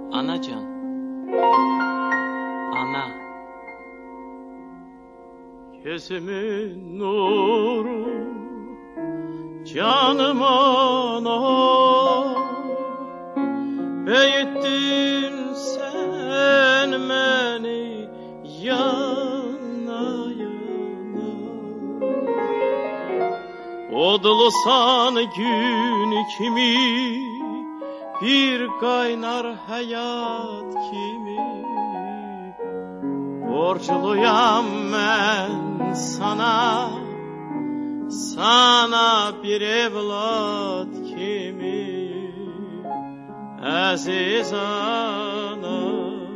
Anacan, ana. Gözümün nuru, canım ana. Büyüttün sen beni yana yana. Odlusan gün kimi, bir kaynar hayat kimi. Borçluyam ben sana, sana bir evlat kimi. Aziz ana.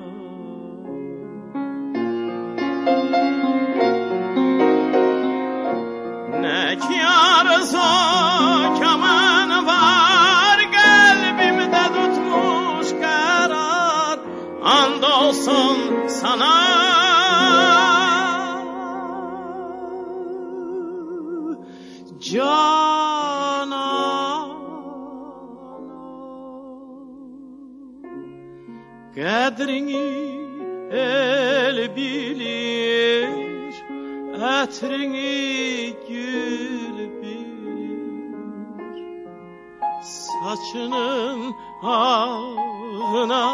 Ne kârıza kaman var, kalbimde tutmuş karar. Andolsun sana, Canan. Kadrini el bilir, etrini gül bilir. Saçının ağına,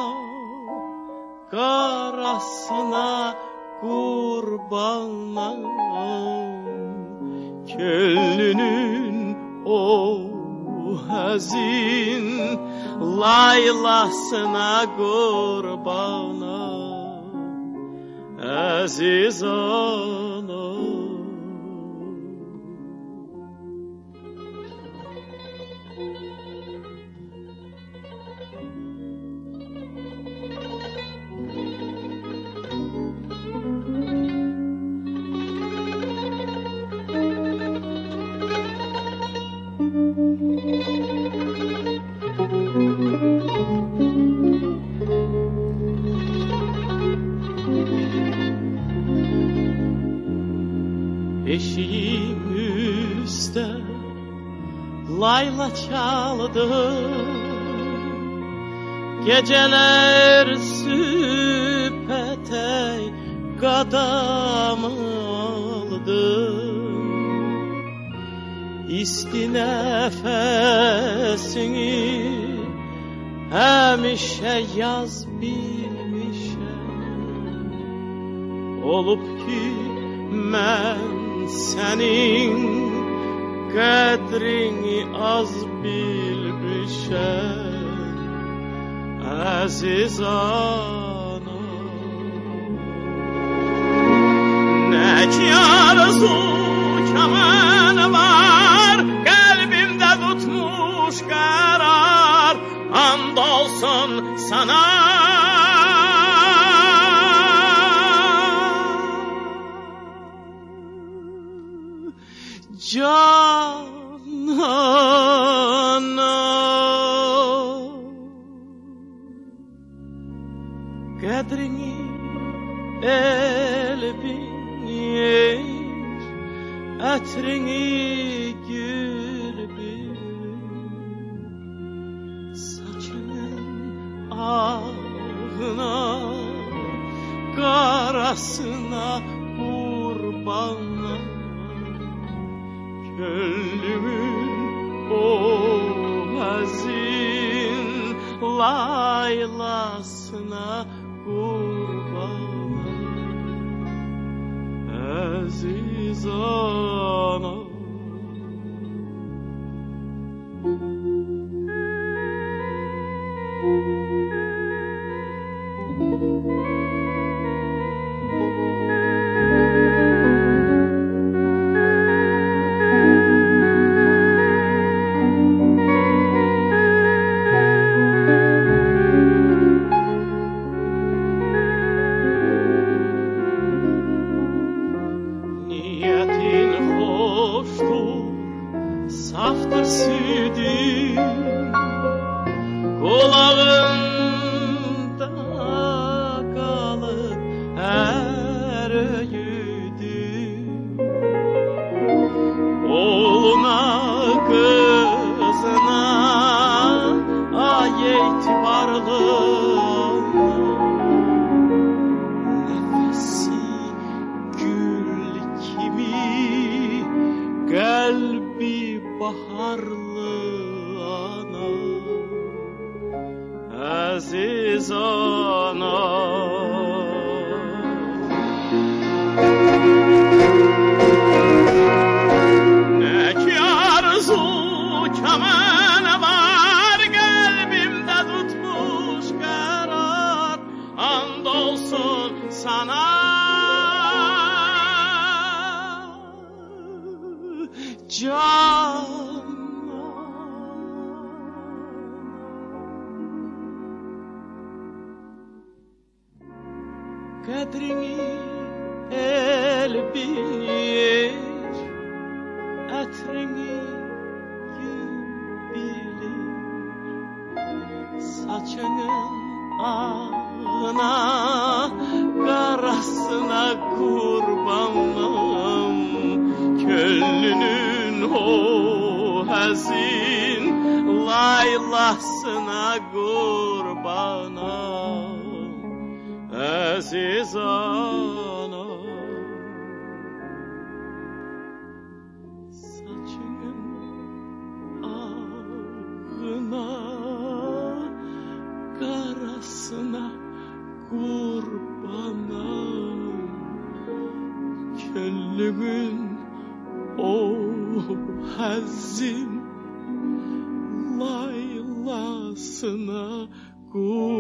karasına kurbanım. Köllünün o hazin laylasına kurbana. Aziz ana. Eşiğimizde layla çaldı, geceler süpetey kadam aldı. İsti nefesini hemişe yaz bilmişem. Olup ki ben senin kadrini az bilmişem. Aziz ana. Ne ki arzu kaman var, kalbimde tutmuş karar. Andolsun sana, Canan. Kadrini el bilir, etrini gül bilir. Saçının ağına, karasına kurbanlar. Gönlümün o hazin laylasına kurban. Aziz ana. Saftır südü kulağımda kalıp her öğüdü. Oğluna kızına ay itibarlı aziz anam. Neki arzu kemene var kalbimde tutmuş karar, andolsun sana can. Qədrini el bilir, ətrini gün bilir. Saçının ağına, qarasına qurbanım. Könlünün o həzin laylasına qurbanım. Aziz anam, saçının ağına, qarasına qurbanım. Könlümün o həzin laylasına qurbanım.